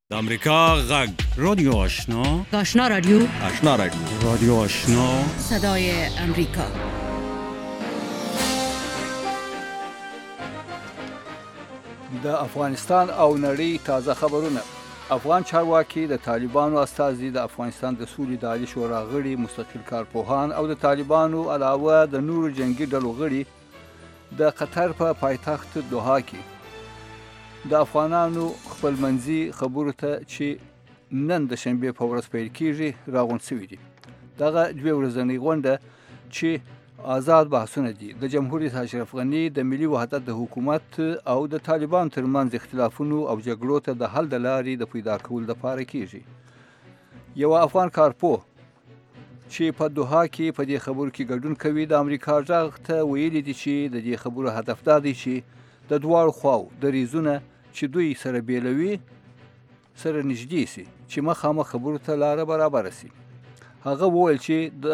د امریکا غږ رادیو آشنا آشنا رادیو رادیو آشنا صدای امریکا. د افغانستان او نړۍ تازه خبرونه. افغان چارواکي د طالبانو استازي د افغانستان د سولې د عالی شورا غړي، مستقل کارپوهان او د طالبانو علاوه د نورو جنگي ډلو غړي د قطر په پایتخت دوحه کې د افغانانو خپلمنځي خبرو ته چې نن د شنبې په ورځ پیل کیږي راغونډ شوي دي. دغه دوه ورځنۍ غونډه چې آزاد بحثونه دي د جمهور رئیس اشرف غني د ملي وحدت د حکومت او د طالبان ترمنځ اختلافونو او جګړو ته د حل د لارې د پیدا کولو لپاره کیږي. یو افغان کارپوه چې په دوحه کې په دې خبرو کې ګډون کوي د امریکا غږ ته ویلي دي چې د دې خبرو هدف دا دی چې د دواړو خواو دریځونه چې دوی سره بیلوي سره نږدې سي، چې مخامخ خبرو ته لاره برابره سي. هغه وویل چې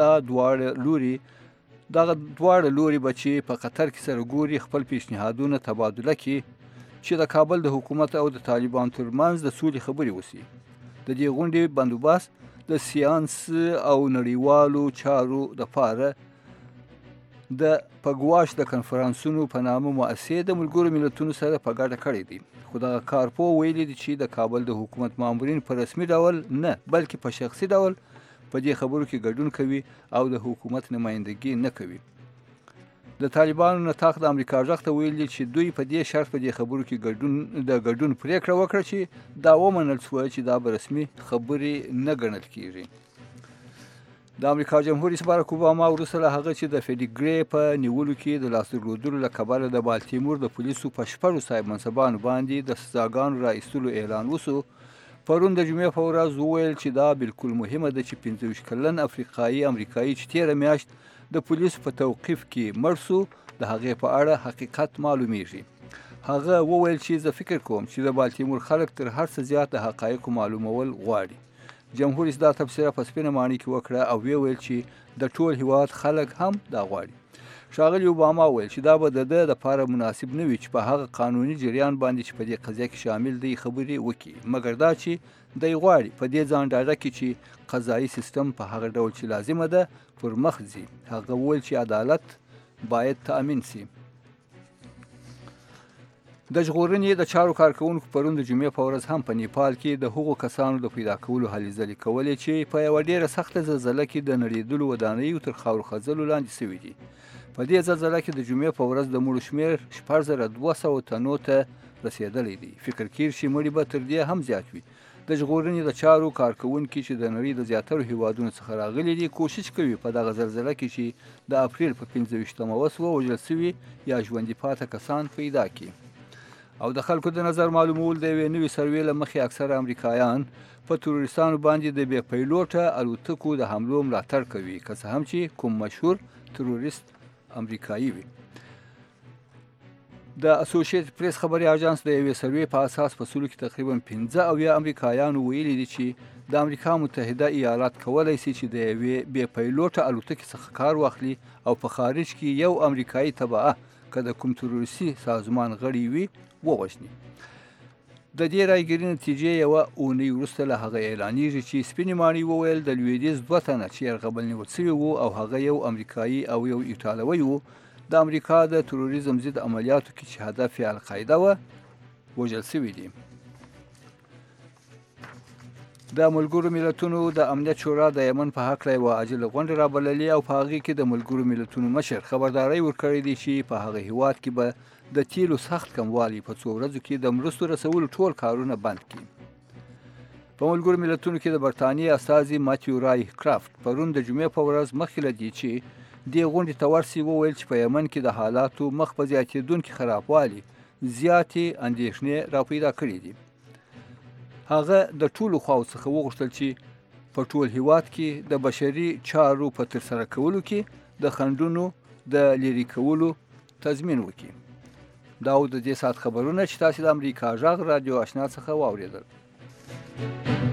دغه دواړه لوري به چې په قطر کې سره ګوري خپل پیشنهادونه تبادله کړي چې د کابل د حکومت او د طالبان ترمنځ د سولې خبرې وسي. د دې غونډې بندوبست د ساینس او نړیوالو چارو لپاره د پګواش د کنفرانسونو په نامه مؤسسې د ملګرو ملتونو سره په ګډه کړی دی. خو دغه کارپوه ویلي دي چې د کابل د حکومت مامورین په رسمي ډول نه بلکې په شخصي ډول په دې خبرو کې ګډون کوي او د حکومت نمایندګي نه کوي. د طالبانو نطاق د امریکا غږ ته ویلي چې دوی په دې شرط په دې خبرو کې ګډون پریکړه وکړه چې دا ومنل شوه چې دا به رسمي خبرې نه ګڼل کیږي. د امریکا جمهور رئیس باراک اوباما وروسته له هغه چې د فیډیګرې په نیولو کې د لاس درلودلو له کبله د بالتیمور د پولیسو په 6 صاحب منصبانو باندې د سزاګانو را ایستلو اعلان وسو، پرون د جمعې په ورځ وویل چې دا بالکل مهمه ده چې 25 کلن امریکایي چې تیره میاشت د پولیسو په توقیف کې مړ سو د هغې په اړه حقیقت معلومیږي. هغه وویل چې زه فکر کوم چې د بالتیمور خلک تر هر څه زیات د حقایقو معلومول غواړي. جمهور رئیس دا تبصره په سپینه معنی کې وکړه او ویل چې د ټول هیواد خلک هم دا غواړي. ښاغلي اوباما وویل چې دا به د ده لپاره مناسب نه وي چې په هغه قانوني جریان باندې چې په دې قضیه کې شامل دی خبرې وکړي، مګر دا چې دی غواړي په دې ځان ډاډه کړي چې قضایي سیستم په هغه ډول چې لازمه ده پر مخ ځي. هغه وویل چې عدالت باید تأمین سي. د ژغورنې د چارو کارکوونکو پرون د جمعې په ورځ هم په نیپال کې د هغو کسانو د پیدا کولو هلې ځلې کولې چې په یوه ډېره سخته زلزله کې د نړېدلو ودانیو تر خاورو خځلو لاندې شوي دي. په دې زلزله کې د جمعې په ورځ د مړو شمېر 4200 تنو ته رسېدلی دی. فکر کېږي چې مړي به تر دې هم زیات وي. د ژغورنې د چارو کارکوونکي چې د نړۍ د زیاترو هیوادونو څخه راغلي دي کوشش کوي په دغه زلزله کې چې د اپریل په 25مه وسوه وژل شوي یا ژوندي پاته کسان پیدا کړي. او د خلکو د نظر معلومول د یوې نوې سروې له مخې اکثره امریکایان په تروریستانو باندې د بې پیلوټه الوتکو د حملو ملاتړ کوي، که څه هم چې کوم مشهور تروریست امریکایي وي. د اسوسییټډ پریس خبري اژانس د یوې سروې په اساس په سلو کې تقریبا 15 امریکایانو ویلي دي چې د امریکا متحده ایالات کولای شي چې د یوې بې پیلوټه الوتکې څخه کار واخلي او په خارج کې یو امریکایي تبعه که د کوم تروریستي سازمان غړی وي ووژني. د دې رایګرې نتیجې یوه اونۍ وروسته له هغه اعلانیږي چې سپینې ماڼۍ وویل د لویدیځ 2 تنه چې یرغمل نیول شوي وو او هغه یو امریکایي او یو ایټالوی وو د امریکا د تروریزم ضد عملیاتو کې چې هدف یې القاعده وه وژل شوي دي. د ملګرو ملتونو د امنیت شورا د یمن په هکله یوه عاجله غونډه رابللې او په هغې کې د ملګرو ملتونو مشر خبرداری ورکړی دی چې په هغه هیواد کې به د تیلو سخت کموالی په 2 ورځو کې د مرستو رسولو ټول کارونه بند کړي. په ملګرو ملتونو کې د برټانیې استازي ماتیو رای کرافت پرون د جمعې په ورځ مخکې له دې چې دې غونډې ته ورسي وویل چې په یمن کې د حالاتو مخ په زیاتېدونکي خرابوالي زیاتې اندېښنې راپیدا کړي دي. هغه د ټولو خواو څخه وغوښتل چې په ټول هیواد کې د بشري چارو په ترسره کولو کې د خنډونو د لرې کولو تضمین وکړي. دا د دې ساعت خبرونه چې تاسو د امریکا غږ رادیو آشنا څخه واورېدل.